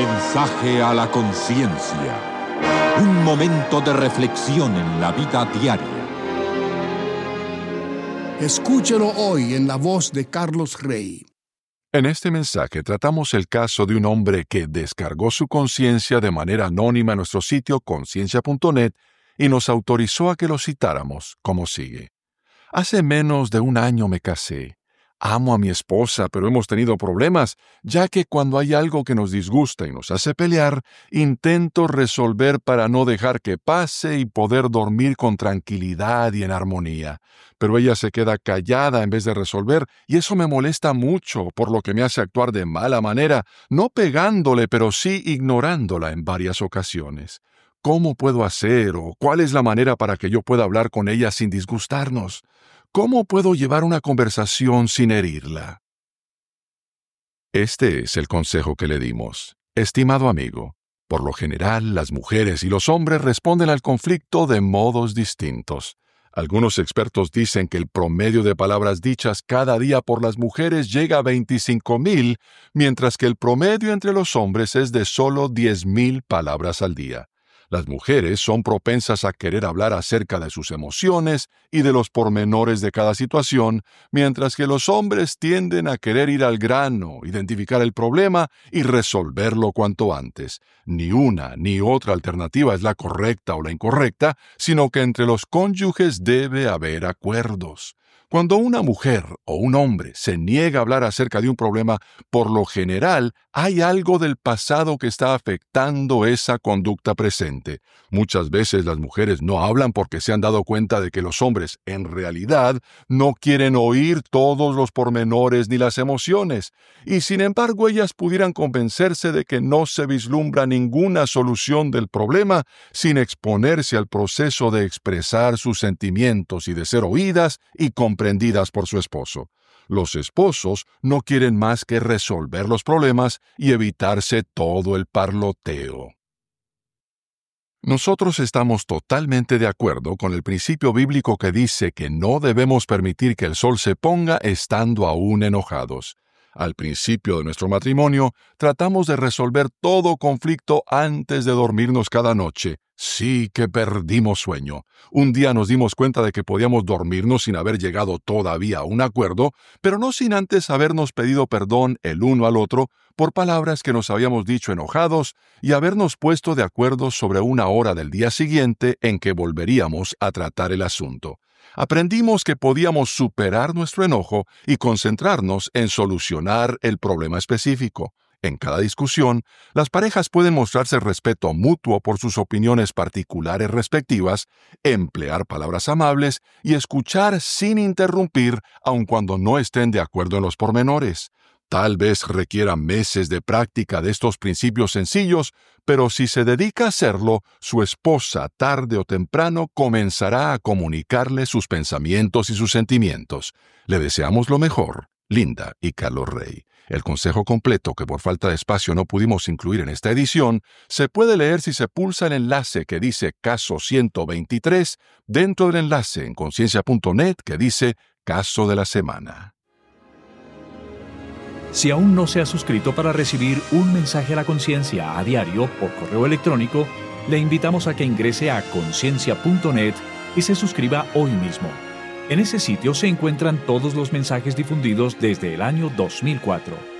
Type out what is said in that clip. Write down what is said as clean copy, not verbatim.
Mensaje a la conciencia. Un momento de reflexión en la vida diaria. Escúchelo hoy en la voz de Carlos Rey. En este mensaje tratamos el caso de un hombre que descargó su conciencia de manera anónima en nuestro sitio conciencia.net y nos autorizó a que lo citáramos, como sigue. Hace menos de un año me casé. Amo a mi esposa, pero hemos tenido problemas, ya que cuando hay algo que nos disgusta y nos hace pelear, intento resolver para no dejar que pase y poder dormir con tranquilidad y en armonía. Pero ella se queda callada en vez de resolver, y eso me molesta mucho, por lo que me hace actuar de mala manera, no pegándole, pero sí ignorándola en varias ocasiones. ¿Cómo puedo hacer o cuál es la manera para que yo pueda hablar con ella sin disgustarnos? ¿Cómo puedo llevar una conversación sin herirla? Este es el consejo que le dimos. Estimado amigo, por lo general las mujeres y los hombres responden al conflicto de modos distintos. Algunos expertos dicen que el promedio de palabras dichas cada día por las mujeres llega a 25,000, mientras que el promedio entre los hombres es de solo 10,000 palabras al día. Las mujeres son propensas a querer hablar acerca de sus emociones y de los pormenores de cada situación, mientras que los hombres tienden a querer ir al grano, identificar el problema y resolverlo cuanto antes. Ni una ni otra alternativa es la correcta o la incorrecta, sino que entre los cónyuges debe haber acuerdos. Cuando una mujer o un hombre se niega a hablar acerca de un problema, por lo general hay algo del pasado que está afectando esa conducta presente. Muchas veces las mujeres no hablan porque se han dado cuenta de que los hombres, en realidad, no quieren oír todos los pormenores ni las emociones, y sin embargo ellas pudieran convencerse de que no se vislumbra ninguna solución del problema sin exponerse al proceso de expresar sus sentimientos y de ser oídas y comprendidas por su esposo. Los esposos no quieren más que resolver los problemas y evitarse todo el parloteo. Nosotros estamos totalmente de acuerdo con el principio bíblico que dice que no debemos permitir que el sol se ponga estando aún enojados. Al principio de nuestro matrimonio, tratamos de resolver todo conflicto antes de dormirnos cada noche. Sí que perdimos sueño. Un día nos dimos cuenta de que podíamos dormirnos sin haber llegado todavía a un acuerdo, pero no sin antes habernos pedido perdón el uno al otro por palabras que nos habíamos dicho enojados y habernos puesto de acuerdo sobre una hora del día siguiente en que volveríamos a tratar el asunto. Aprendimos que podíamos superar nuestro enojo y concentrarnos en solucionar el problema específico. En cada discusión, las parejas pueden mostrarse respeto mutuo por sus opiniones particulares respectivas, emplear palabras amables y escuchar sin interrumpir, aun cuando no estén de acuerdo en los pormenores. Tal vez requiera meses de práctica de estos principios sencillos, pero si se dedica a hacerlo, su esposa tarde o temprano comenzará a comunicarle sus pensamientos y sus sentimientos. Le deseamos lo mejor, Linda y Carlos Rey. El consejo completo, que por falta de espacio no pudimos incluir en esta edición, se puede leer si se pulsa el enlace que dice Caso 123 dentro del enlace en conciencia.net que dice Caso de la Semana. Si aún no se ha suscrito para recibir un mensaje a la conciencia a diario por correo electrónico, le invitamos a que ingrese a conciencia.net y se suscriba hoy mismo. En ese sitio se encuentran todos los mensajes difundidos desde el año 2004.